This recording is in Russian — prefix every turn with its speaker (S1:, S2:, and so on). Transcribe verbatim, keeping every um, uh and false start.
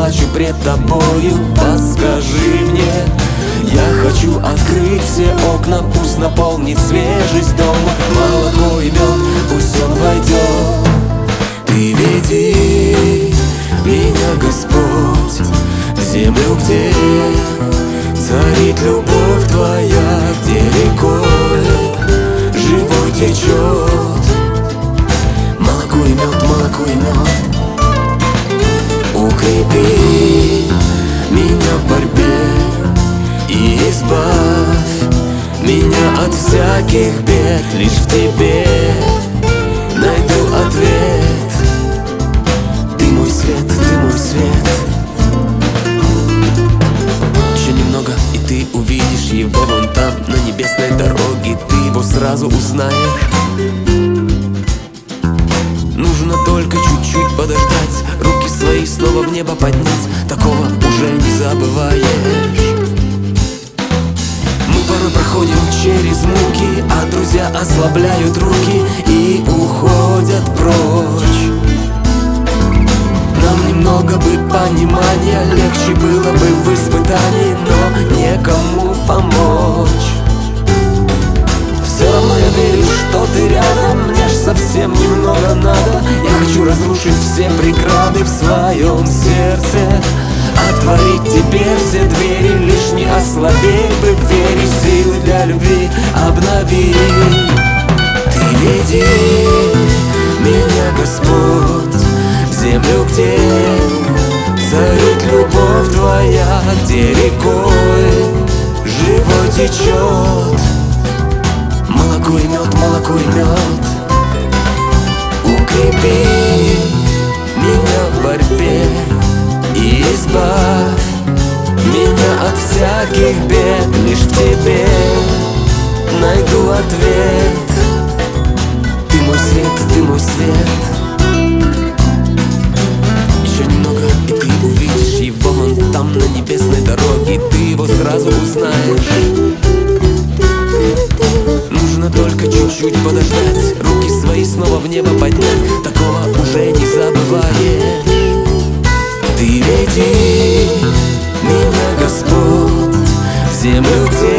S1: плачу пред тобою. Подскажи мне, я хочу открыть все окна, пусть наполнит свежесть дома. Молоко и мед, пусть он войдет. Ты веди меня, Господь, в землю, где царит любовь твоя, где рекой живой течет молоко и мед, молоко и мед. Укрепи меня в борьбе и избавь меня от всяких бед. Лишь в тебе найду ответ. Ты мой свет, ты мой свет. Еще немного, и ты увидишь его вон там, на небесной дороге. Ты его сразу узнаешь. Нужно только чуть-чуть подождать, руки свои снова в небо поднять. Такого уже не забываешь. Мы порой проходим через муки, а друзья ослабляют руки и уходят прочь. Нам немного бы понимания, легче было бы в испытании, но некому помочь. Все равно я верю, что ты рядом, мне ж совсем немного надо. Я хочу разрушить все преграды в своем сердце, отворить теперь все двери, лишь не ослабеть бы в вере. Силы для любви обнови. Ты веди меня, Господь, в землю, где царит любовь твоя, где рекой живой течет молоко и мед, молоко и мед. Укрепи меня в борьбе и избавь меня от всяких бед. Лишь в тебе найду ответ. Ты мой свет, ты мой свет. Еще немного, и ты увидишь его вон там, на небесной дороге. Ты его сразу узнаешь. Нужно только чуть-чуть подождать, руки свои снова в небо поднять. Такого уже не забываешь. Ты веди меня, Господь, в землю, где